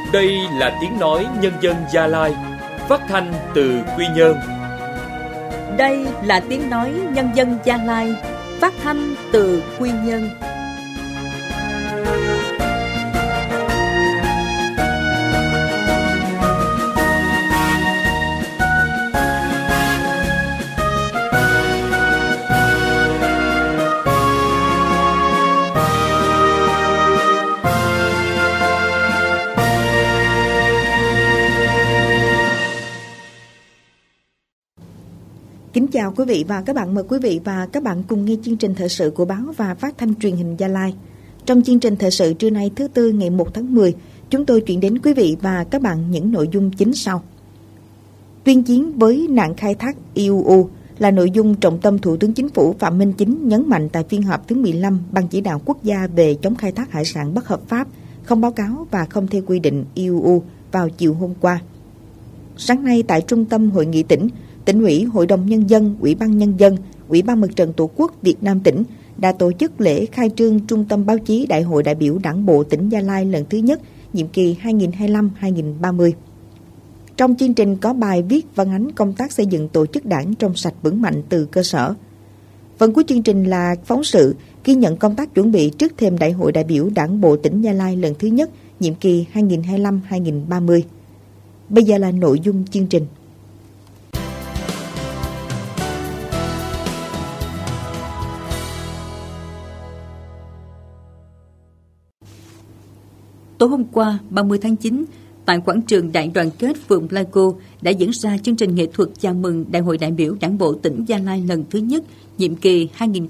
Đây là tiếng nói nhân dân Gia Lai, phát thanh từ Quy Nhơn. Đây là tiếng nói nhân dân Gia Lai, phát thanh từ Quy Nhơn. Kính chào quý vị và các bạn, mời quý vị và các bạn cùng nghe chương trình thời sự của báo và phát thanh truyền hình Gia Lai. Trong chương trình thời sự trưa nay thứ Tư ngày 1 tháng 10, chúng tôi chuyển đến quý vị và các bạn những nội dung chính sau. Tuyên chiến với nạn khai thác IUU là nội dung trọng tâm Thủ tướng Chính phủ Phạm Minh Chính nhấn mạnh tại phiên họp thứ 15 Ban Chỉ đạo Quốc gia về chống khai thác hải sản bất hợp pháp, không báo cáo và không theo quy định IUU vào chiều hôm qua. Sáng nay tại Trung tâm Hội nghị tỉnh, Tỉnh ủy, Hội đồng Nhân dân, Ủy ban Nhân dân, Ủy ban Mặt trận Tổ quốc Việt Nam tỉnh đã tổ chức lễ khai trương Trung tâm Báo chí Đại hội đại biểu Đảng bộ tỉnh Gia Lai lần thứ nhất, nhiệm kỳ 2025-2030. Trong chương trình có bài viết phản ánh công tác xây dựng tổ chức đảng trong sạch vững mạnh từ cơ sở. Phần cuối chương trình là phóng sự ghi nhận công tác chuẩn bị trước thềm Đại hội đại biểu Đảng bộ tỉnh Gia Lai lần thứ nhất, nhiệm kỳ 2025-2030. Bây giờ là nội dung chương trình. Tối hôm qua, 30 tháng 9, tại quảng trường Đại đoàn kết phường Pleiku đã diễn ra chương trình nghệ thuật chào mừng Đại hội đại biểu Đảng bộ tỉnh Gia Lai lần thứ nhất, nhiệm kỳ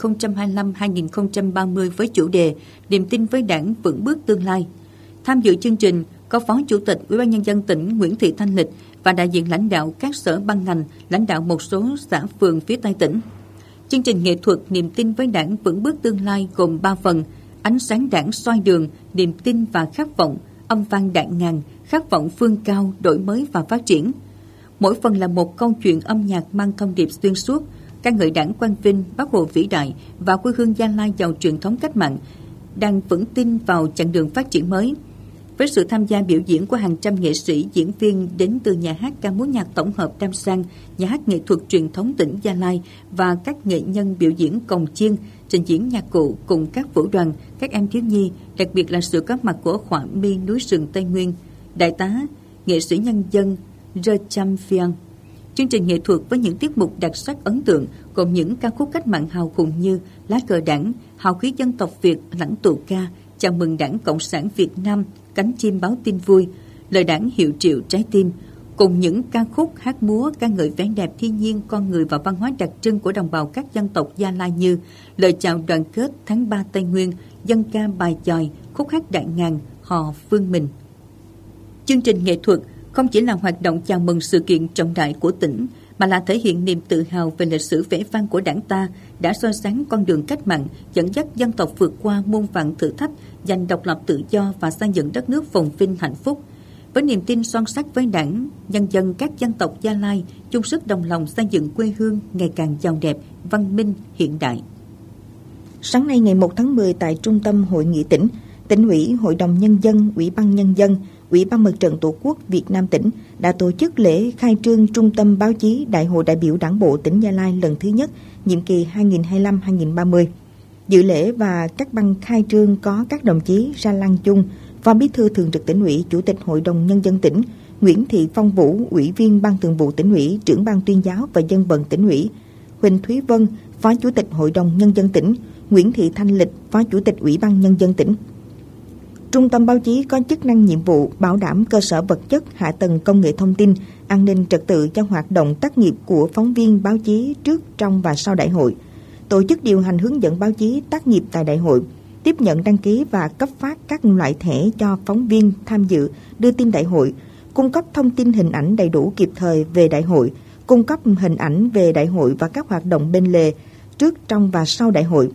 2025-2030 với chủ đề Niềm tin với Đảng vững bước tương lai. Tham dự chương trình có Phó Chủ tịch Ủy ban Nhân dân tỉnh Nguyễn Thị Thanh Lịch và đại diện lãnh đạo các sở ban ngành, lãnh đạo một số xã phường phía Tây tỉnh. Chương trình nghệ thuật Niềm tin với Đảng vững bước tương lai gồm 3 phần: Ánh sáng Đảng soi đường, niềm tin và khát vọng, âm vang đạn ngàn, khát vọng phương cao, đổi mới và phát triển. Mỗi phần là một câu chuyện âm nhạc mang thông điệp xuyên suốt, ca ngợi Đảng quang vinh, Bác Hồ vĩ đại và quê hương Gia Lai giàu truyền thống cách mạng, đang vững tin vào chặng đường phát triển mới. Với sự tham gia biểu diễn của hàng trăm nghệ sĩ, diễn viên đến từ nhà hát ca múa nhạc tổng hợp Đam Sang, nhà hát nghệ thuật truyền thống tỉnh Gia Lai và các nghệ nhân biểu diễn cồng chiêng, trình diễn nhạc cụ cùng các vũ đoàn, các em thiếu nhi, đặc biệt là sự góp mặt của họa mi núi rừng Tây Nguyên, đại tá, nghệ sĩ nhân dân Rơ Cham Phiang. Chương trình nghệ thuật với những tiết mục đặc sắc ấn tượng gồm những ca khúc cách mạng hào hùng như Lá cờ Đảng, Hào khí dân tộc Việt, Lãnh tụ ca, Chào mừng Đảng Cộng sản Việt Nam, Cánh chim báo tin vui, Lời Đảng hiệu triệu trái tim, cùng những ca khúc hát múa ca ngợi vẻ đẹp thiên nhiên, con người và văn hóa đặc trưng của đồng bào các dân tộc Gia Lai như Lời chào đoàn kết tháng 3 Tây Nguyên, dân ca bài chòi, khúc hát đạn ngàn, hò Phương Mình. Chương trình nghệ thuật không chỉ là hoạt động chào mừng sự kiện trọng đại của tỉnh, mà là thể hiện niềm tự hào về lịch sử vẻ vang của Đảng ta đã soi sáng con đường cách mạng, dẫn dắt dân tộc vượt qua muôn vàn thử thách, giành độc lập tự do và xây dựng đất nước phồn vinh hạnh phúc. Với niềm tin son sắt với Đảng, nhân dân các dân tộc Gia Lai chung sức đồng lòng xây dựng quê hương ngày càng giàu đẹp, văn minh, hiện đại. Sáng nay ngày 1 tháng 10 tại Trung tâm Hội nghị tỉnh, Tỉnh ủy, Hội đồng Nhân dân, Ủy ban Nhân dân, Ủy ban Mặt trận Tổ quốc Việt Nam tỉnh đã tổ chức lễ khai trương Trung tâm Báo chí Đại hội đại biểu Đảng bộ tỉnh Gia Lai lần thứ nhất, nhiệm kỳ 2025-2030. Dự lễ và các băng khai trương có các đồng chí Ra Lan Chung, Phó Bí thư Thường trực Tỉnh ủy, Chủ tịch Hội đồng Nhân dân tỉnh, Nguyễn Thị Phong Vũ, Ủy viên Ban Thường vụ Tỉnh ủy, Trưởng ban Tuyên giáo và Dân vận Tỉnh ủy, Huỳnh Thúy Vân, Phó Chủ tịch Hội đồng Nhân dân tỉnh, Nguyễn Thị Thanh Lịch, Phó Chủ tịch Ủy ban Nhân dân tỉnh. Trung tâm báo chí có chức năng nhiệm vụ bảo đảm cơ sở vật chất, hạ tầng công nghệ thông tin, an ninh trật tự cho hoạt động tác nghiệp của phóng viên báo chí trước, trong và sau đại hội, tổ chức điều hành hướng dẫn báo chí tác nghiệp tại đại hội, tiếp nhận đăng ký và cấp phát các loại thẻ cho phóng viên tham dự đưa tin đại hội, cung cấp thông tin hình ảnh đầy đủ kịp thời về đại hội, cung cấp hình ảnh về đại hội và các hoạt động bên lề trước, trong và sau đại hội.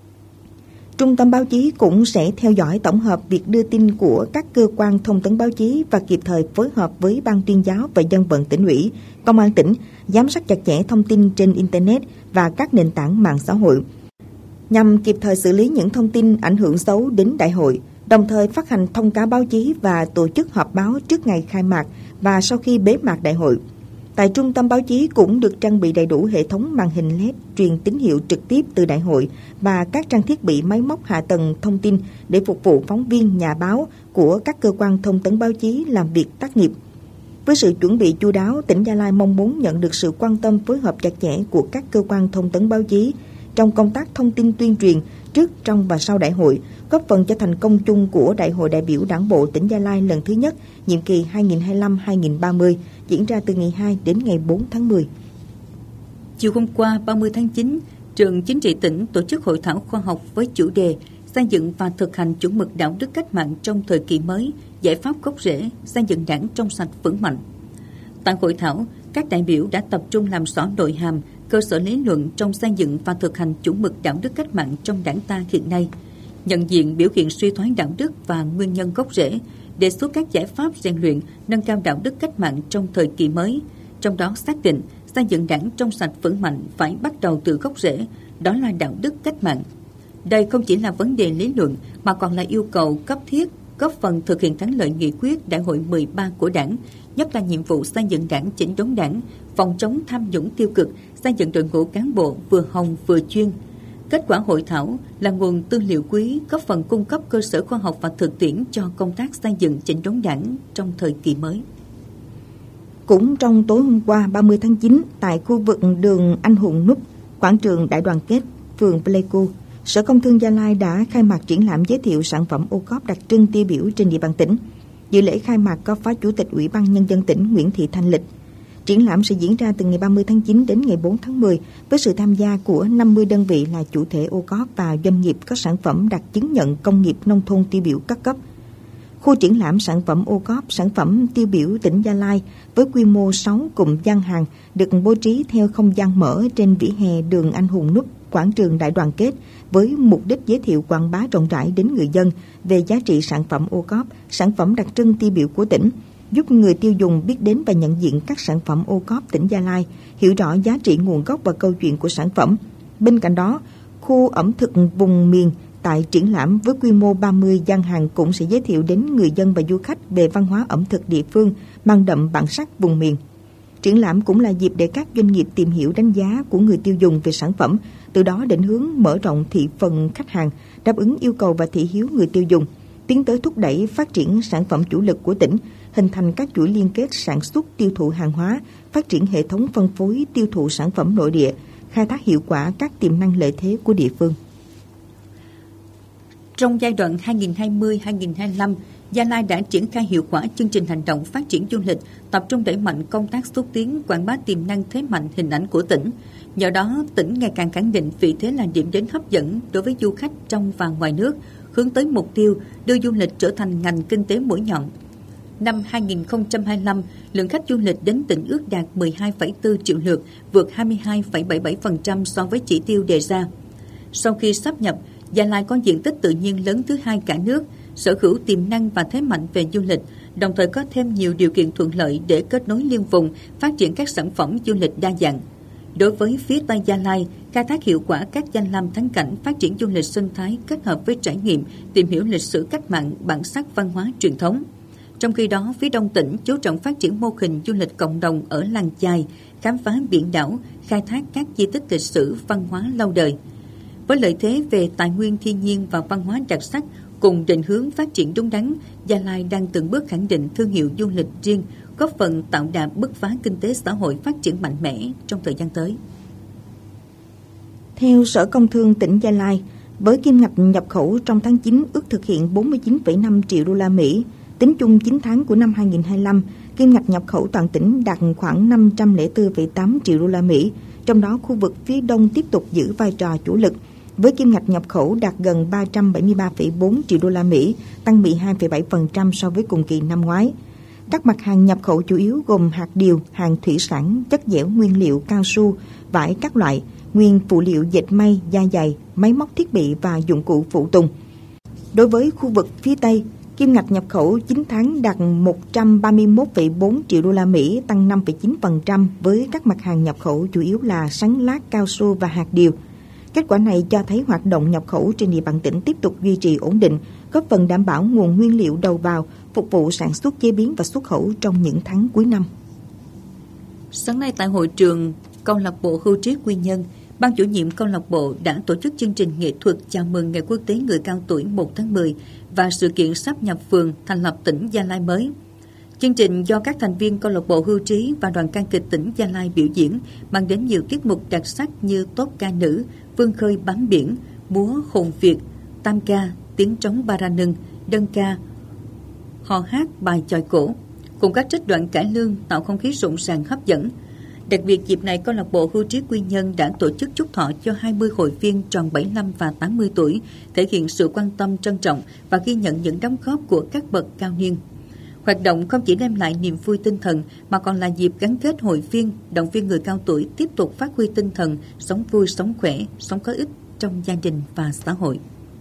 Trung tâm báo chí cũng sẽ theo dõi tổng hợp việc đưa tin của các cơ quan thông tấn báo chí và kịp thời phối hợp với Ban Tuyên giáo và Dân vận Tỉnh ủy, Công an tỉnh, giám sát chặt chẽ thông tin trên Internet và các nền tảng mạng xã hội, nhằm kịp thời xử lý những thông tin ảnh hưởng xấu đến đại hội, đồng thời phát hành thông cáo báo chí và tổ chức họp báo trước ngày khai mạc và sau khi bế mạc đại hội. Tại trung tâm báo chí cũng được trang bị đầy đủ hệ thống màn hình LED truyền tín hiệu trực tiếp từ đại hội và các trang thiết bị máy móc hạ tầng thông tin để phục vụ phóng viên, nhà báo của các cơ quan thông tấn báo chí làm việc tác nghiệp. Với sự chuẩn bị chu đáo, tỉnh Gia Lai mong muốn nhận được sự quan tâm phối hợp chặt chẽ của các cơ quan thông tấn báo chí trong công tác thông tin tuyên truyền trước, trong và sau đại hội, góp phần cho thành công chung của Đại hội đại biểu Đảng bộ tỉnh Gia Lai lần thứ nhất, nhiệm kỳ 2025-2030, diễn ra từ ngày 2 đến ngày 4 tháng 10. Chiều hôm qua 30 tháng 9, Trường Chính trị tỉnh tổ chức hội thảo khoa học với chủ đề xây dựng và thực hành chuẩn mực đạo đức cách mạng trong thời kỳ mới, giải pháp gốc rễ, xây dựng đảng trong sạch vững mạnh. Tại hội thảo, các đại biểu đã tập trung làm rõ nội hàm, cơ sở lý luận trong xây dựng và thực hành chuẩn mực đạo đức cách mạng trong đảng ta hiện nay, nhận diện biểu hiện suy thoái đạo đức và nguyên nhân gốc rễ, đề xuất các giải pháp rèn luyện, nâng cao đạo đức cách mạng trong thời kỳ mới, trong đó xác định xây dựng đảng trong sạch vững mạnh phải bắt đầu từ gốc rễ, đó là đạo đức cách mạng. Đây không chỉ là vấn đề lý luận mà còn là yêu cầu cấp thiết, góp phần thực hiện thắng lợi nghị quyết Đại hội 13 của Đảng, nhất là nhiệm vụ xây dựng đảng chỉnh đốn đảng, phòng chống tham nhũng tiêu cực, xây dựng đội ngũ cán bộ vừa hồng vừa chuyên. Kết quả hội thảo là nguồn tư liệu quý, góp phần cung cấp cơ sở khoa học và thực tiễn cho công tác xây dựng chỉnh đốn đảng trong thời kỳ mới. Cũng trong tối hôm qua 30 tháng 9, tại khu vực đường Anh Hùng Núp, quảng trường Đại đoàn kết, phường Pleiku, Sở Công Thương Gia Lai đã khai mạc triển lãm giới thiệu sản phẩm ô cóp đặc trưng tiêu biểu trên địa bàn tỉnh. Dự lễ khai mạc có Phó Chủ tịch Ủy ban Nhân dân tỉnh Nguyễn Thị Thanh Lịch. Triển lãm sẽ diễn ra từ ngày 30 tháng 9 đến ngày 4 tháng 10 với sự tham gia của 50 đơn vị là chủ thể ô cóp và doanh nghiệp có sản phẩm đạt chứng nhận công nghiệp nông thôn tiêu biểu các cấp. Khu triển lãm sản phẩm ô cóp, sản phẩm tiêu biểu tỉnh Gia Lai với quy mô 6 cụm gian hàng được bố trí theo không gian mở trên vỉa hè đường Anh Hùng Núp, quảng trường Đại đoàn kết với mục đích giới thiệu quảng bá rộng rãi đến người dân về giá trị sản phẩm ô cóp, sản phẩm đặc trưng tiêu biểu của tỉnh, giúp người tiêu dùng biết đến và nhận diện các sản phẩm ô cóp tỉnh Gia Lai, hiểu rõ giá trị nguồn gốc và câu chuyện của sản phẩm. Bên cạnh đó, khu ẩm thực vùng miền tại triển lãm với quy mô 30 gian hàng cũng sẽ giới thiệu đến người dân và du khách về văn hóa ẩm thực địa phương mang đậm bản sắc vùng miền. Triển lãm cũng là dịp để các doanh nghiệp tìm hiểu đánh giá của người tiêu dùng về sản phẩm, từ đó định hướng mở rộng thị phần khách hàng, đáp ứng yêu cầu và thị hiếu người tiêu dùng, tiến tới thúc đẩy phát triển sản phẩm chủ lực của tỉnh, hình thành các chuỗi liên kết sản xuất tiêu thụ hàng hóa, phát triển hệ thống phân phối tiêu thụ sản phẩm nội địa, khai thác hiệu quả các tiềm năng lợi thế của địa phương. Trong giai đoạn 2020-2025, Gia Lai đã triển khai hiệu quả chương trình hành động phát triển du lịch, tập trung đẩy mạnh công tác xúc tiến, quảng bá tiềm năng thế mạnh hình ảnh của tỉnh. Nhờ đó, tỉnh ngày càng khẳng định vị thế là điểm đến hấp dẫn đối với du khách trong và ngoài nước, hướng tới mục tiêu đưa du lịch trở thành ngành kinh tế mũi nhọn. Năm 2025, lượng khách du lịch đến tỉnh ước đạt 12,4 triệu lượt, vượt 22,77% so với chỉ tiêu đề ra. Sau khi sáp nhập, Gia Lai có diện tích tự nhiên lớn thứ hai cả nước, sở hữu tiềm năng và thế mạnh về du lịch, đồng thời có thêm nhiều điều kiện thuận lợi để kết nối liên vùng, phát triển các sản phẩm du lịch đa dạng. Đối với phía Tây Gia Lai, khai thác hiệu quả các danh lam thắng cảnh, phát triển du lịch sinh thái kết hợp với trải nghiệm, tìm hiểu lịch sử cách mạng, bản sắc văn hóa truyền thống. Trong khi đó, phía Đông tỉnh chú trọng phát triển mô hình du lịch cộng đồng ở làng chài, khám phá biển đảo, khai thác các di tích lịch sử, văn hóa lâu đời. Với lợi thế về tài nguyên thiên nhiên và văn hóa đặc sắc, cùng định hướng phát triển đúng đắn, Gia Lai đang từng bước khẳng định thương hiệu du lịch riêng, góp phần tạo đà bứt phá kinh tế xã hội phát triển mạnh mẽ trong thời gian tới. Theo Sở Công Thương tỉnh Gia Lai, với kim ngạch nhập khẩu trong tháng 9 ước thực hiện 49,5 triệu đô la Mỹ, tính chung 9 tháng của năm 2025, kim ngạch nhập khẩu toàn tỉnh đạt khoảng 504,8 triệu đô la Mỹ, trong đó khu vực phía Đông tiếp tục giữ vai trò chủ lực, với kim ngạch nhập khẩu đạt gần 373,4 triệu đô la Mỹ, tăng 12,7% so với cùng kỳ năm ngoái. Các mặt hàng nhập khẩu chủ yếu gồm hạt điều, hàng thủy sản, chất dẻo nguyên liệu cao su, vải các loại, nguyên phụ liệu dệt may, da giày, máy móc thiết bị và dụng cụ phụ tùng. Đối với khu vực phía Tây, kim ngạch nhập khẩu 9 tháng đạt 131,4 triệu đô la Mỹ, tăng 5,9% với các mặt hàng nhập khẩu chủ yếu là sắn lát, cao su và hạt điều. Kết quả này cho thấy hoạt động nhập khẩu trên địa bàn tỉnh tiếp tục duy trì ổn định, góp phần đảm bảo nguồn nguyên liệu đầu vào, phục vụ sản xuất chế biến và xuất khẩu trong những tháng cuối năm. Sáng nay tại hội trường câu lạc bộ Hưu Trí Quy Nhơn, ban chủ nhiệm câu lạc bộ đã tổ chức chương trình nghệ thuật chào mừng Ngày Quốc tế Người cao tuổi 1 tháng 10 và sự kiện sáp nhập phường thành lập tỉnh Gia Lai mới. Chương trình do các thành viên câu lạc bộ Hưu Trí và đoàn ca kịch tỉnh Gia Lai biểu diễn mang đến nhiều tiết mục đặc sắc như tốp ca nữ, vươn khơi bám biển, múa hồn Việt, tam ca, tiếng trống ba ra nưng, đơn ca, hò hát bài chòi cổ, cùng các trích đoạn cải lương tạo không khí rộn ràng hấp dẫn. Đặc biệt dịp này, câu lạc bộ Hưu Trí Quy Nhơn đã tổ chức chúc thọ cho 20 hội viên tròn 75 và 80 tuổi, thể hiện sự quan tâm trân trọng và ghi nhận những đóng góp của các bậc cao niên. Hoạt động không chỉ đem lại niềm vui tinh thần mà còn là dịp gắn kết hội viên, động viên người cao tuổi tiếp tục phát huy tinh thần sống vui, sống khỏe, sống có ích trong gia đình và xã hội.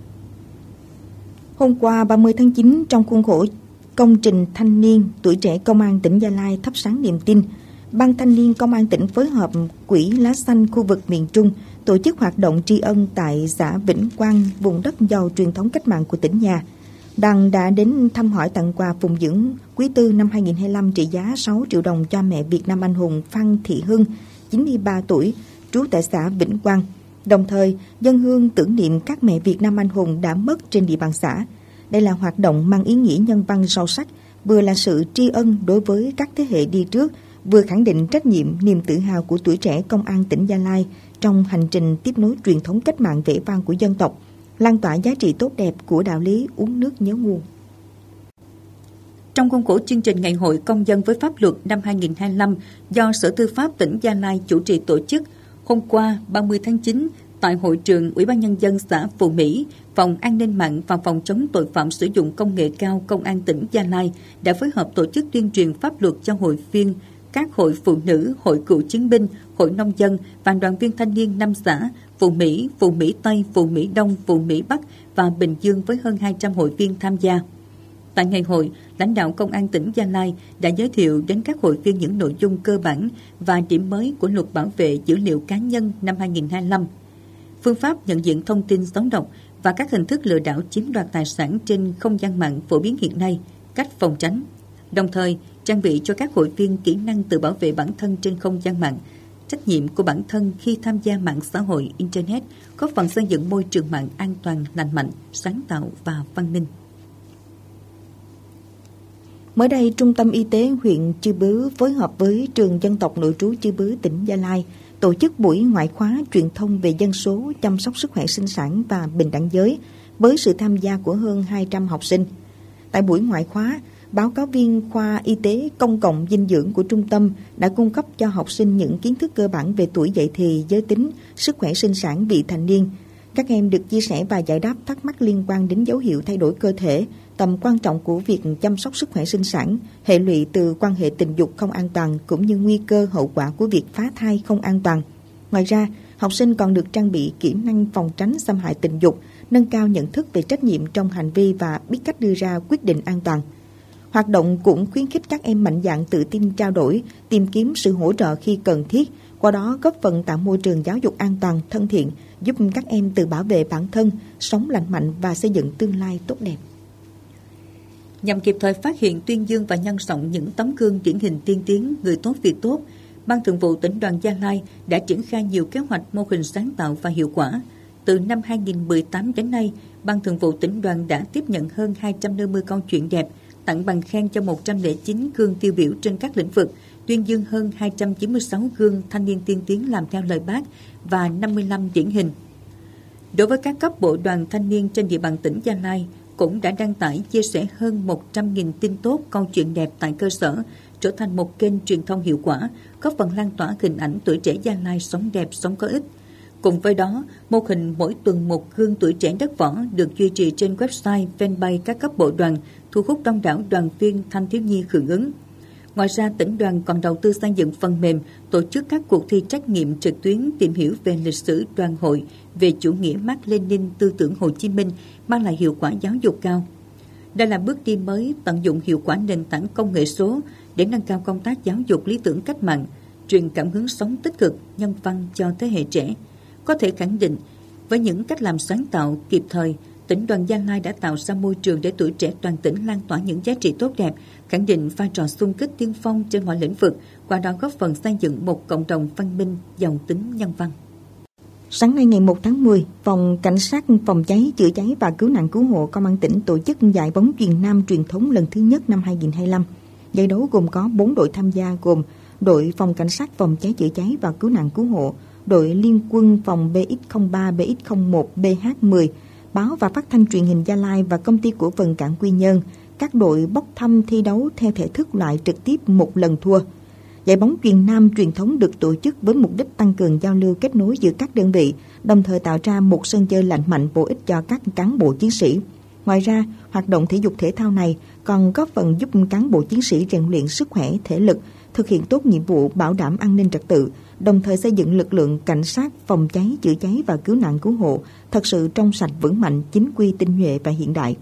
Hôm qua 30 tháng 9, trong khuôn khổ công trình thanh niên tuổi trẻ Công an tỉnh Gia Lai thắp sáng niềm tin, Ban Thanh niên Công an tỉnh phối hợp Quỹ Lá Xanh khu vực miền Trung tổ chức hoạt động tri ân tại xã Vĩnh Quang, vùng đất giàu truyền thống cách mạng của tỉnh nhà. Đoàn đã đến thăm hỏi tặng quà phụng dưỡng quý tư năm 2025 trị giá 6 triệu đồng cho mẹ Việt Nam anh hùng Phan Thị Hưng, 93 tuổi, trú tại xã Vĩnh Quang. Đồng thời, dâng hương tưởng niệm các mẹ Việt Nam anh hùng đã mất trên địa bàn xã. Đây là hoạt động mang ý nghĩa nhân văn sâu sắc, vừa là sự tri ân đối với các thế hệ đi trước, vừa khẳng định trách nhiệm, niềm tự hào của tuổi trẻ Công an tỉnh Gia Lai trong hành trình tiếp nối truyền thống cách mạng vẻ vang của dân tộc, lan tỏa giá trị tốt đẹp của đạo lý uống nước nhớ nguồn. Trong khuôn khổ chương trình Ngày hội Công dân với pháp luật năm 2025 do Sở Tư pháp tỉnh Gia Lai chủ trì tổ chức, hôm qua 30 tháng 9, tại hội trường Ủy ban Nhân dân xã Phù Mỹ, Phòng An ninh mạng và Phòng chống tội phạm sử dụng công nghệ cao Công an tỉnh Gia Lai đã phối hợp tổ chức tuyên truyền pháp luật cho hội viên, các hội phụ nữ, hội cựu chiến binh, hội nông dân và đoàn viên thanh niên 5 xã Phù Mỹ Tây, Phù Mỹ Đông, Phù Mỹ Bắc và Bình Dương với hơn 200 hội viên tham gia. Tại ngày hội, lãnh đạo Công an tỉnh Gia Lai đã giới thiệu đến các hội viên những nội dung cơ bản và điểm mới của Luật Bảo vệ dữ liệu cá nhân năm 2025, phương pháp nhận diện thông tin xấu độc và các hình thức lừa đảo chiếm đoạt tài sản trên không gian mạng phổ biến hiện nay, cách phòng tránh. Đồng thời, trang bị cho các hội viên kỹ năng tự bảo vệ bản thân trên không gian mạng, trách nhiệm của bản thân khi tham gia mạng xã hội, Internet, góp phần xây dựng môi trường mạng an toàn, lành mạnh, sáng tạo và văn minh. Mới đây, Trung tâm Y tế huyện Chư Bứ phối hợp với Trường Dân tộc Nội trú Chư Bứ tỉnh Gia Lai tổ chức buổi ngoại khóa truyền thông về dân số, chăm sóc sức khỏe sinh sản và bình đẳng giới với sự tham gia của hơn 200 học sinh. Tại buổi ngoại khóa, báo cáo viên khoa y tế công cộng dinh dưỡng của trung tâm đã cung cấp cho học sinh những kiến thức cơ bản về tuổi dậy thì, giới tính, sức khỏe sinh sản vị thành niên. Các em được chia sẻ và giải đáp thắc mắc liên quan đến dấu hiệu thay đổi cơ thể, tầm quan trọng của việc chăm sóc sức khỏe sinh sản, hệ lụy từ quan hệ tình dục không an toàn cũng như nguy cơ hậu quả của việc phá thai không an toàn. Ngoài ra, học sinh còn được trang bị kỹ năng phòng tránh xâm hại tình dục, nâng cao nhận thức về trách nhiệm trong hành vi và biết cách đưa ra quyết định an toàn. Hoạt động cũng khuyến khích các em mạnh dạn tự tin trao đổi, tìm kiếm sự hỗ trợ khi cần thiết, qua đó góp phần tạo môi trường giáo dục an toàn, thân thiện, giúp các em tự bảo vệ bản thân, sống lành mạnh và xây dựng tương lai tốt đẹp. Nhằm kịp thời phát hiện, tuyên dương và nhân rộng những tấm gương điển hình tiên tiến, người tốt việc tốt, Ban Thường vụ Tỉnh đoàn Gia Lai đã triển khai nhiều kế hoạch, mô hình sáng tạo và hiệu quả. Từ năm 2018 đến nay, Ban Thường vụ Tỉnh đoàn đã tiếp nhận hơn 250 câu chuyện đẹp, tặng bằng khen cho 109 gương tiêu biểu trên các lĩnh vực, tuyên dương hơn 296 gương thanh niên tiên tiến làm theo lời Bác và 55 điển hình. Đối với các cấp bộ đoàn thanh niên trên địa bàn tỉnh Gia Lai, cũng đã đăng tải chia sẻ hơn 100.000 tin tốt, câu chuyện đẹp tại cơ sở, trở thành một kênh truyền thông hiệu quả, góp phần lan tỏa hình ảnh tuổi trẻ Gia Lai sống đẹp, sống có ích. Cùng với đó, mô hình mỗi tuần một gương tuổi trẻ đất võ được duy trì trên website, fanpage các cấp bộ đoàn, thu hút đông đảo đoàn viên thanh thiếu nhi hưởng ứng. Ngoài ra, tỉnh đoàn còn đầu tư xây dựng phần mềm, tổ chức các cuộc thi trắc nghiệm trực tuyến tìm hiểu về lịch sử đoàn hội, về chủ nghĩa Mác Lênin, tư tưởng Hồ Chí Minh, mang lại hiệu quả giáo dục cao. Đây là bước đi mới tận dụng hiệu quả nền tảng công nghệ số để nâng cao công tác giáo dục lý tưởng cách mạng, truyền cảm hứng sống tích cực, nhân văn cho thế hệ trẻ. Có thể khẳng định, Với những cách làm sáng tạo, kịp thời, tỉnh đoàn Gia Lai đã tạo ra môi trường để tuổi trẻ toàn tỉnh lan tỏa những giá trị tốt đẹp, khẳng định vai trò xung kích tiên phong trên mọi lĩnh vực, qua đó góp phần xây dựng một cộng đồng văn minh giàu tính nhân văn. Sáng nay ngày 1 tháng 10, Phòng Cảnh sát Phòng cháy, chữa cháy và Cứu nạn Cứu hộ Công an tỉnh tổ chức giải bóng chuyền nam truyền thống lần thứ nhất năm 2025. Giải đấu gồm có 4 đội tham gia gồm đội Phòng Cảnh sát Phòng cháy, chữa cháy và Cứu nạn Cứu hộ, đội Liên quân phòng BX03, BX01, BH10, Báo và Phát thanh Truyền hình Gia Lai và Công ty Cổ phần Cảng Quy Nhơn. Các đội bốc thăm thi đấu theo thể thức loại trực tiếp một lần thua. Giải bóng chuyền nam truyền thống được tổ chức với mục đích tăng cường giao lưu kết nối giữa các đơn vị, đồng thời tạo ra một sân chơi lành mạnh bổ ích cho các cán bộ chiến sĩ. Ngoài ra, hoạt động thể dục thể thao này còn góp phần giúp cán bộ chiến sĩ rèn luyện sức khỏe, thể lực, thực hiện tốt nhiệm vụ bảo đảm an ninh trật tự, đồng thời xây dựng lực lượng cảnh sát, phòng cháy, chữa cháy và cứu nạn cứu hộ thật sự trong sạch vững mạnh, chính quy, tinh nhuệ và hiện đại.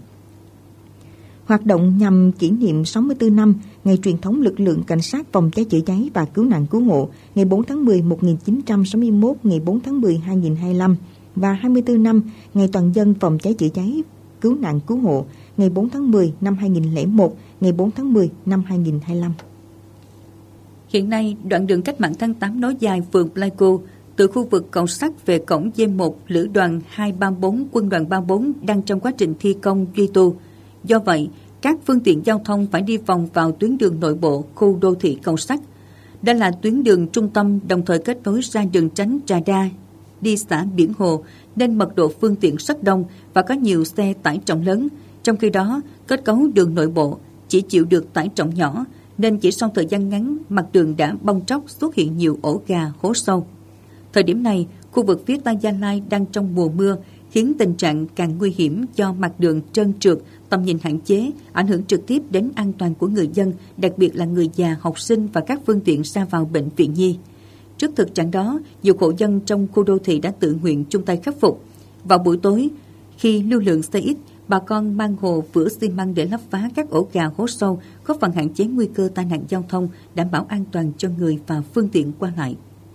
Hoạt động nhằm kỷ niệm 64 năm ngày truyền thống lực lượng cảnh sát phòng cháy chữa cháy và cứu nạn cứu hộ ngày 4 tháng 10 1961, ngày 4 tháng 10 2025 và 24 năm ngày toàn dân phòng cháy chữa cháy cứu nạn cứu hộ ngày 4 tháng 10 năm 2001, ngày 4 tháng 10 năm 2025. Hiện nay, đoạn đường cách mạng tháng 8 nối dài phường Pleiku từ khu vực cầu sắt về cổng D1 Lữ đoàn 234 Quân đoàn 34 đang trong quá trình thi công duy tu. Do vậy, các phương tiện giao thông phải đi vòng vào tuyến đường nội bộ khu đô thị cầu sắt. Đây là tuyến đường trung tâm đồng thời kết nối ra đường tránh Trà Đa, đi xã Biển Hồ nên mật độ phương tiện rất đông và có nhiều xe tải trọng lớn. Trong khi đó, kết cấu đường nội bộ chỉ chịu được tải trọng nhỏ nên chỉ sau thời gian ngắn mặt đường đã bong tróc, xuất hiện nhiều ổ gà, hố sâu. Thời điểm này, khu vực phía Tây Gia Lai đang trong mùa mưa khiến tình trạng càng nguy hiểm do mặt đường trơn trượt, tầm nhìn hạn chế, ảnh hưởng trực tiếp đến an toàn của người dân, đặc biệt là người già, học sinh và các phương tiện ra vào bệnh viện nhi. Trước thực trạng đó, nhiều hộ dân trong khu đô thị đã tự nguyện chung tay khắc phục. Vào buổi tối, khi lưu lượng xe ít, bà con mang hồ vữa xi măng để lấp phá các ổ gà, hố sâu, góp phần hạn chế nguy cơ tai nạn giao thông, đảm bảo an toàn cho người và phương tiện qua lại.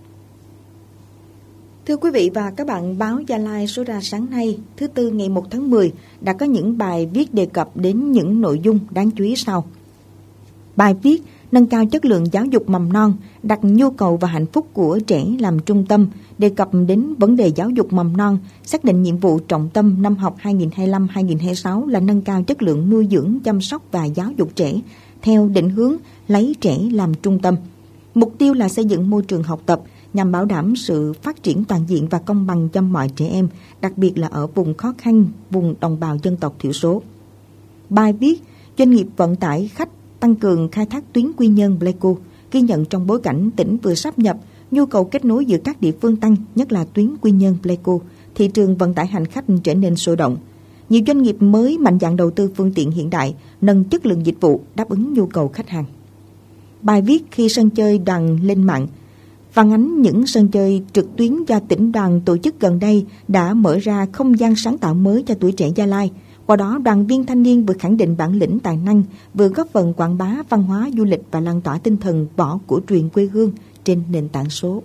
Thưa quý vị và các bạn, báo Gia Lai số ra sáng nay, thứ Tư ngày 1 tháng 10 đã có những bài viết đề cập đến những nội dung đáng chú ý sau. Bài viết nâng cao chất lượng giáo dục mầm non, đặt nhu cầu và hạnh phúc của trẻ làm trung tâm, đề cập đến vấn đề giáo dục mầm non, xác định nhiệm vụ trọng tâm năm học 2025-2026 là nâng cao chất lượng nuôi dưỡng, chăm sóc và giáo dục trẻ theo định hướng lấy trẻ làm trung tâm. Mục tiêu là xây dựng môi trường học tập nhằm bảo đảm sự phát triển toàn diện và công bằng cho mọi trẻ em, đặc biệt là ở vùng khó khăn, vùng đồng bào dân tộc thiểu số. Bài viết doanh nghiệp vận tải khách tăng cường khai thác tuyến Quy Nhơn Pleiku, ghi nhận trong bối cảnh tỉnh vừa sáp nhập, nhu cầu kết nối giữa các địa phương tăng, nhất là tuyến Quy Nhơn Pleiku, thị trường vận tải hành khách trở nên sôi động. Nhiều doanh nghiệp mới mạnh dạn đầu tư phương tiện hiện đại, nâng chất lượng dịch vụ đáp ứng nhu cầu khách hàng. Bài viết khi sân chơi đoàn lên mạng phản ánh những sân chơi trực tuyến do tỉnh đoàn tổ chức gần đây đã mở ra không gian sáng tạo mới cho tuổi trẻ Gia Lai. Qua đó, đoàn viên thanh niên vừa khẳng định bản lĩnh tài năng, vừa góp phần quảng bá văn hóa du lịch và lan tỏa tinh thần võ cổ truyền quê hương trên nền tảng số.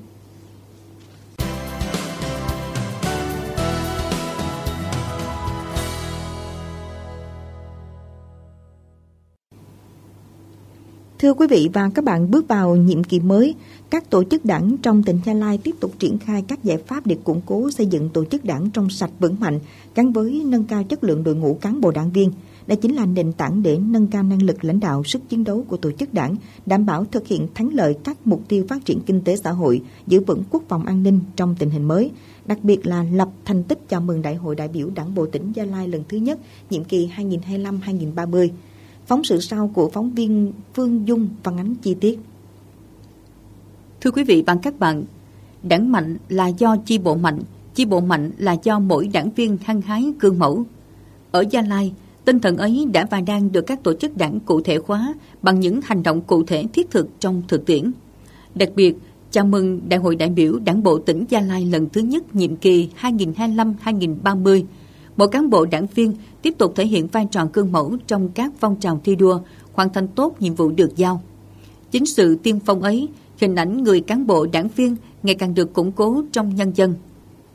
Thưa quý vị và các bạn, bước vào nhiệm kỳ mới, các tổ chức đảng trong tỉnh Gia Lai tiếp tục triển khai các giải pháp để củng cố xây dựng tổ chức đảng trong sạch vững mạnh, gắn với nâng cao chất lượng đội ngũ cán bộ đảng viên. Đây chính là nền tảng để nâng cao năng lực lãnh đạo, sức chiến đấu của tổ chức đảng, đảm bảo thực hiện thắng lợi các mục tiêu phát triển kinh tế xã hội, giữ vững quốc phòng an ninh trong tình hình mới, đặc biệt là lập thành tích chào mừng Đại hội đại biểu Đảng bộ tỉnh Gia Lai lần thứ nhất, nhiệm kỳ 2025-2030. Phóng sự sau của phóng viên Phương Dung phản ánh chi tiết. Thưa quý vị và các bạn, đảng mạnh là do chi bộ mạnh là do mỗi đảng viên hăng hái gương mẫu. Ở Gia Lai, tinh thần ấy đã và đang được các tổ chức đảng cụ thể hóa bằng những hành động cụ thể thiết thực trong thực tiễn. Đặc biệt, chào mừng Đại hội đại biểu Đảng bộ tỉnh Gia Lai lần thứ nhất nhiệm kỳ 2025-2030, mỗi cán bộ đảng viên tiếp tục thể hiện vai trò gương mẫu trong các phong trào thi đua, hoàn thành tốt nhiệm vụ được giao. Chính sự tiên phong ấy, hình ảnh người cán bộ đảng viên ngày càng được củng cố trong nhân dân.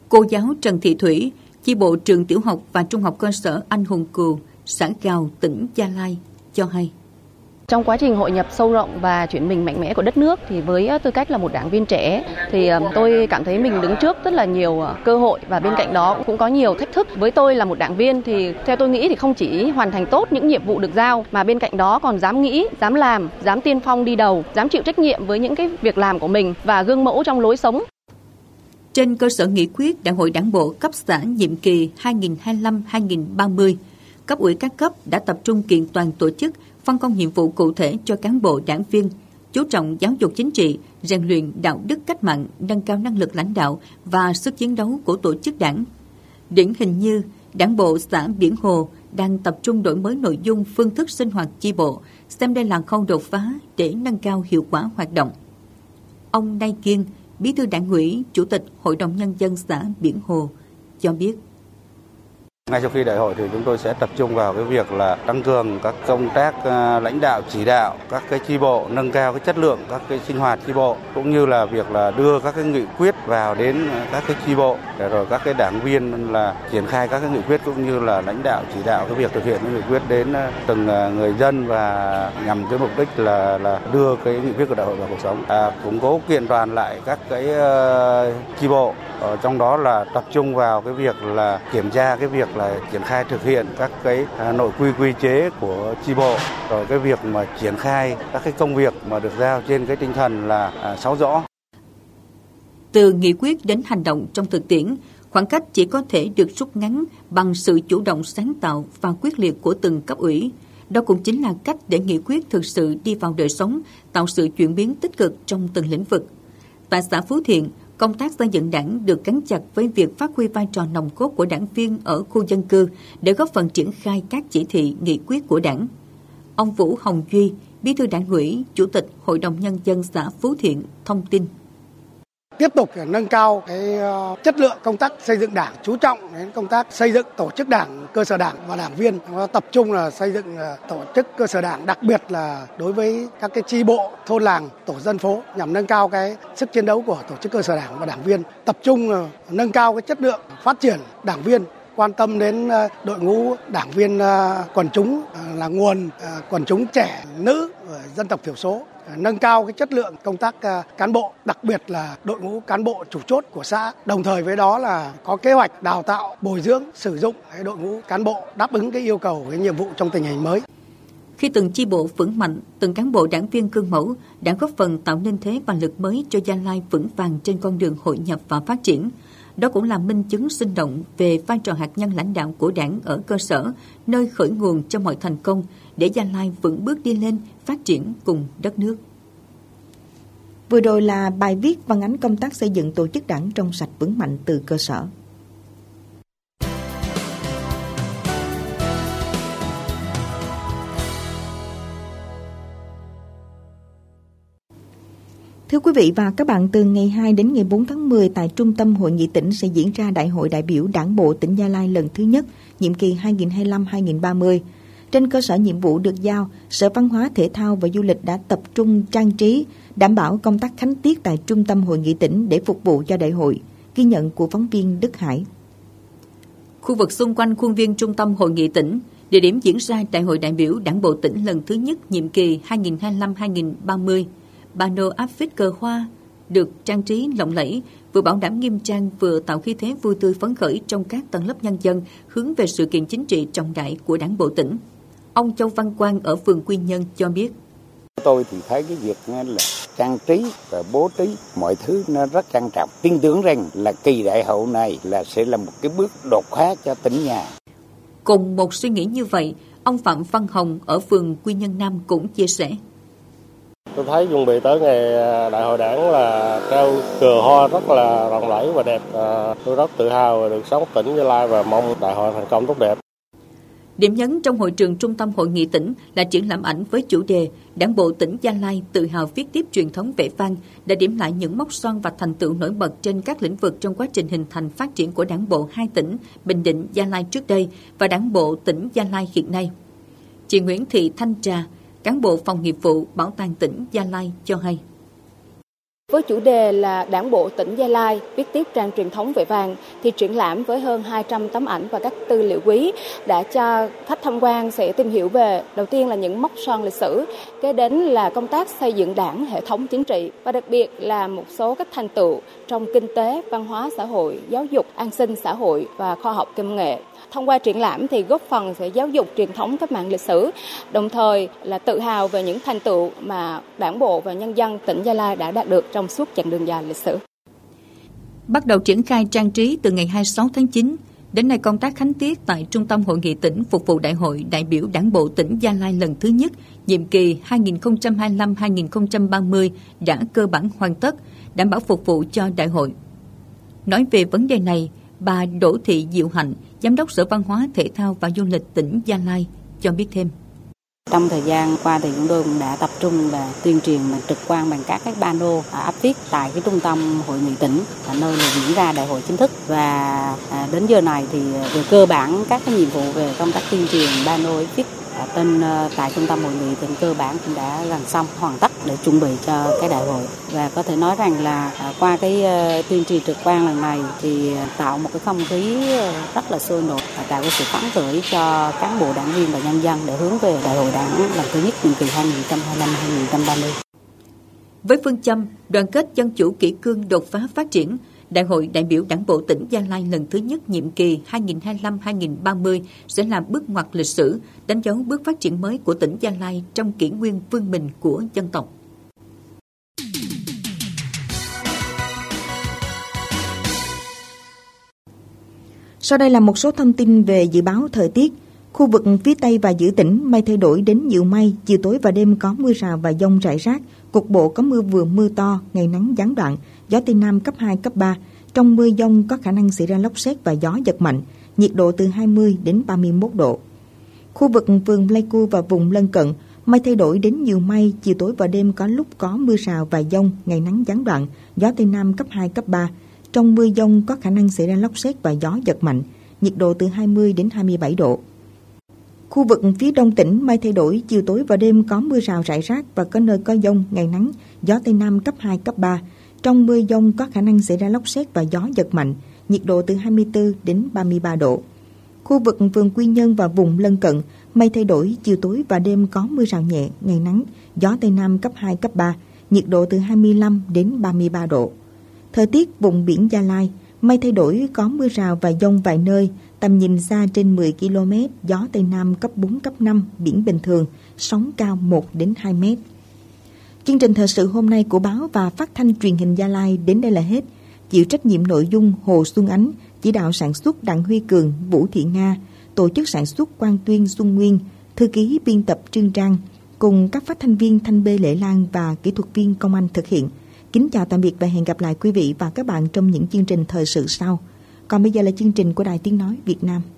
Cô giáo Trần Thị Thủy, chi bộ trường tiểu học và trung học cơ sở Anh Hùng Cừu, xã Gào, tỉnh Gia Lai cho hay. Trong quá trình hội nhập sâu rộng và chuyển mình mạnh mẽ của đất nước thì với tư cách là một đảng viên trẻ thì tôi cảm thấy mình đứng trước rất là nhiều cơ hội và bên cạnh đó cũng có nhiều thách thức. Với tôi là một đảng viên thì theo tôi nghĩ thì không chỉ hoàn thành tốt những nhiệm vụ được giao mà bên cạnh đó còn dám nghĩ, dám làm, dám tiên phong đi đầu, dám chịu trách nhiệm với những cái việc làm của mình và gương mẫu trong lối sống. Trên cơ sở nghị quyết Đại hội Đảng bộ cấp xã nhiệm kỳ 2025-2030, cấp ủy các cấp đã tập trung kiện toàn tổ chức, phân công nhiệm vụ cụ thể cho cán bộ đảng viên, chú trọng giáo dục chính trị, rèn luyện đạo đức cách mạng, nâng cao năng lực lãnh đạo và sức chiến đấu của tổ chức đảng. Điển hình như Đảng bộ xã Biển Hồ đang tập trung đổi mới nội dung, phương thức sinh hoạt chi bộ, xem đây là khâu đột phá để nâng cao hiệu quả hoạt động. Ông Nay Kiên, Bí thư Đảng ủy, Chủ tịch Hội đồng Nhân dân xã Biển Hồ cho biết. Ngay sau khi đại hội thì chúng tôi sẽ tập trung vào cái việc là tăng cường các công tác lãnh đạo chỉ đạo các cái chi bộ, nâng cao cái chất lượng các cái sinh hoạt chi bộ, cũng như là việc là đưa các cái nghị quyết vào đến các cái chi bộ để rồi các cái đảng viên là triển khai các cái nghị quyết cũng như là lãnh đạo chỉ đạo cái việc thực hiện cái nghị quyết đến từng người dân và nhằm cái mục đích là đưa cái nghị quyết của đại hội vào cuộc sống, củng cố kiện toàn lại các cái chi bộ. Trong đó là tập trung vào cái việc là kiểm tra cái việc là triển khai thực hiện các cái nội quy chế của chi bộ, rồi cái việc mà triển khai các cái công việc mà được giao trên cái tinh thần là 6 rõ. Từ nghị quyết đến hành động trong thực tiễn, khoảng cách chỉ có thể được rút ngắn bằng sự chủ động sáng tạo và quyết liệt của từng cấp ủy. Đó cũng chính là cách để nghị quyết thực sự đi vào đời sống, tạo sự chuyển biến tích cực trong từng lĩnh vực. Tại xã Phú Thiện, công tác xây dựng đảng được gắn chặt với việc phát huy vai trò nòng cốt của đảng viên ở khu dân cư để góp phần triển khai các chỉ thị, nghị quyết của đảng. Ông Vũ Hồng Duy, Bí thư Đảng ủy, Chủ tịch Hội đồng Nhân dân xã Phú Thiện thông tin. Tiếp tục nâng cao cái chất lượng công tác xây dựng đảng, chú trọng đến công tác xây dựng tổ chức đảng, cơ sở đảng và đảng viên. Tập trung là xây dựng tổ chức cơ sở đảng, đặc biệt là đối với các cái chi bộ, thôn làng, tổ dân phố nhằm nâng cao cái sức chiến đấu của tổ chức cơ sở đảng và đảng viên. Tập trung nâng cao cái chất lượng phát triển đảng viên, quan tâm đến đội ngũ đảng viên quần chúng là nguồn quần chúng trẻ, nữ, dân tộc thiểu số. Nâng cao cái chất lượng công tác cán bộ, đặc biệt là đội ngũ cán bộ chủ chốt của xã. Đồng thời với đó là có kế hoạch đào tạo, bồi dưỡng, sử dụng cái đội ngũ cán bộ đáp ứng cái yêu cầu, cái nhiệm vụ trong tình hình mới. Khi từng chi bộ vững mạnh, từng cán bộ đảng viên gương mẫu đã góp phần tạo nên thế và lực mới cho Gia Lai vững vàng trên con đường hội nhập và phát triển. Đó cũng là minh chứng sinh động về vai trò hạt nhân lãnh đạo của đảng ở cơ sở, nơi khởi nguồn cho mọi thành công để Gia Lai vững bước đi lên, phát triển cùng đất nước. Vừa rồi là bài viết phản ánh công tác xây dựng tổ chức đảng trong sạch vững mạnh từ cơ sở. Thưa quý vị và các bạn, từ ngày 2 đến ngày 4 tháng 10 tại Trung tâm Hội nghị tỉnh sẽ diễn ra Đại hội đại biểu Đảng bộ tỉnh Gia Lai lần thứ nhất, nhiệm kỳ 2025-2030. Trên cơ sở nhiệm vụ được giao, Sở Văn hóa, Thể thao và Du lịch đã tập trung trang trí, đảm bảo công tác khánh tiết tại Trung tâm Hội nghị tỉnh để phục vụ cho đại hội. Ghi nhận của phóng viên Đức Hải. Khu vực xung quanh khuôn viên Trung tâm Hội nghị tỉnh, địa điểm diễn ra Đại hội đại biểu Đảng bộ tỉnh lần thứ nhất, nhiệm kỳ 2025-2030. Pano áp phích cờ hoa được trang trí lộng lẫy, vừa bảo đảm nghiêm trang vừa tạo khí thế vui tươi phấn khởi trong các tầng lớp nhân dân hướng về sự kiện chính trị trọng đại của Đảng bộ tỉnh. Ông Châu Văn Quang ở phường Quy Nhơn cho biết. Tôi thì thấy cái việc là trang trí và bố trí mọi thứ nó rất trang trọng. Tin tưởng rằng là kỳ đại hội này là sẽ là một cái bước đột phá cho tỉnh nhà. Cùng một suy nghĩ như vậy, ông Phạm Văn Hồng ở phường Quy Nhơn Nam cũng chia sẻ. Tôi thấy chuẩn bị tới ngày đại hội đảng là treo cờ hoa rất là rộng rãi và đẹp. Tôi rất tự hào được sống tỉnh Gia Lai và mong đại hội thành công tốt đẹp. Điểm nhấn trong hội trường Trung tâm Hội nghị tỉnh là triển lãm ảnh với chủ đề Đảng bộ tỉnh Gia Lai tự hào viết tiếp truyền thống vẻ vang, đã điểm lại những mốc son và thành tựu nổi bật trên các lĩnh vực trong quá trình hình thành phát triển của Đảng bộ hai tỉnh Bình Định, Gia Lai trước đây và Đảng bộ tỉnh Gia Lai hiện nay. Chị Nguyễn Thị Thanh Trà, cán bộ phòng nghiệp vụ Bảo tàng tỉnh Gia Lai cho hay. Với chủ đề là Đảng bộ tỉnh Gia Lai viết tiếp trang truyền thống vẻ vàng, thì triển lãm với hơn 200 tấm ảnh và các tư liệu quý đã cho khách tham quan sẽ tìm hiểu về đầu tiên là những mốc son lịch sử, kế đến là công tác xây dựng đảng, hệ thống chính trị và đặc biệt là một số các thành tựu trong kinh tế, văn hóa xã hội, giáo dục, an sinh xã hội và khoa học công nghệ. Thông qua triển lãm thì góp phần sẽ giáo dục truyền thống cách mạng lịch sử, đồng thời là tự hào về những thành tựu mà Đảng bộ và nhân dân tỉnh Gia Lai đã đạt được trong suốt chặng đường dài lịch sử. Bắt đầu triển khai trang trí từ ngày 26 tháng 9, đến nay công tác khánh tiết tại Trung tâm Hội nghị tỉnh phục vụ Đại hội đại biểu Đảng bộ tỉnh Gia Lai lần thứ nhất, nhiệm kỳ 2025-2030 đã cơ bản hoàn tất, đảm bảo phục vụ cho đại hội. Nói về vấn đề này, bà Đỗ Thị Diệu Hạnh, Giám đốc Sở Văn hóa, Thể thao và Du lịch tỉnh Gia Lai cho biết thêm. Trong thời gian qua thì chúng tôi cũng đã tập trung là tuyên truyền trực quan bằng các pano áp phích tại cái trung tâm hội nghị tỉnh, nơi là diễn ra đại hội chính thức, và đến giờ này thì về cơ bản các cái nhiệm vụ về công tác tuyên truyền pano áp phích tại trung tâm hội nghị tỉnh cơ bản cũng đã gần xong, hoàn tất để chuẩn bị cho cái đại hội. Và có thể nói rằng là qua cái tuyên truyền trực quan lần này thì tạo một cái không khí rất là sôi nổi, tạo cái sự phấn khởi cho cán bộ đảng viên và nhân dân để hướng về đại hội đảng lần thứ nhất nhiệm kỳ 2025-2030. Với phương châm đoàn kết dân chủ kỷ cương đột phá phát triển, Đại hội đại biểu Đảng bộ tỉnh Gia Lai lần thứ nhất nhiệm kỳ 2025-2030 sẽ là bước ngoặt lịch sử, đánh dấu bước phát triển mới của tỉnh Gia Lai trong kỷ nguyên vươn mình của dân tộc. Sau đây là một số thông tin về dự báo thời tiết. Khu vực phía Tây và giữa tỉnh mây thay đổi đến nhiều mây, chiều tối và đêm có mưa rào và dông rải rác, cục bộ có mưa vừa mưa to, ngày nắng gián đoạn, gió Tây Nam cấp 2, cấp 3. Trong mưa dông có khả năng xảy ra lốc sét và gió giật mạnh, nhiệt độ từ 20 đến 31 độ. Khu vực vườn Pleiku và vùng lân cận, mây thay đổi đến nhiều mây, chiều tối và đêm có lúc có mưa rào và dông, ngày nắng gián đoạn, gió Tây Nam cấp 2, cấp 3. Trong mưa dông có khả năng xảy ra lốc sét và gió giật mạnh, nhiệt độ từ 20 đến 27 độ. Khu vực phía đông tỉnh mây thay đổi, chiều tối và đêm có mưa rào rải rác và có nơi có dông, ngày nắng, gió Tây Nam cấp 2, cấp 3. Trong mưa dông có khả năng xảy ra lốc sét và gió giật mạnh, nhiệt độ từ 24 đến 33 độ. Khu vực vườn Quy Nhơn và vùng lân cận, mây thay đổi, chiều tối và đêm có mưa rào nhẹ, ngày nắng, gió Tây Nam cấp 2, cấp 3, nhiệt độ từ 25 đến 33 độ. Thời tiết vùng biển Gia Lai, mây thay đổi, có mưa rào và dông vài nơi, tầm nhìn xa trên 10 km, gió Tây Nam cấp 4, cấp 5, biển bình thường, sóng cao 1 đến 2 mét. Chương trình thời sự hôm nay của báo và phát thanh truyền hình Gia Lai đến đây là hết. Chịu trách nhiệm nội dung Hồ Xuân Ánh, chỉ đạo sản xuất Đặng Huy Cường, Vũ Thị Nga, tổ chức sản xuất Quang Tuyên, Xuân Nguyên, thư ký biên tập Trương Trang, cùng các phát thanh viên Thanh Bê, Lệ Lan và kỹ thuật viên Công Anh thực hiện. Kính chào tạm biệt và hẹn gặp lại quý vị và các bạn trong những chương trình thời sự sau. Còn bây giờ là chương trình của Đài Tiếng Nói Việt Nam.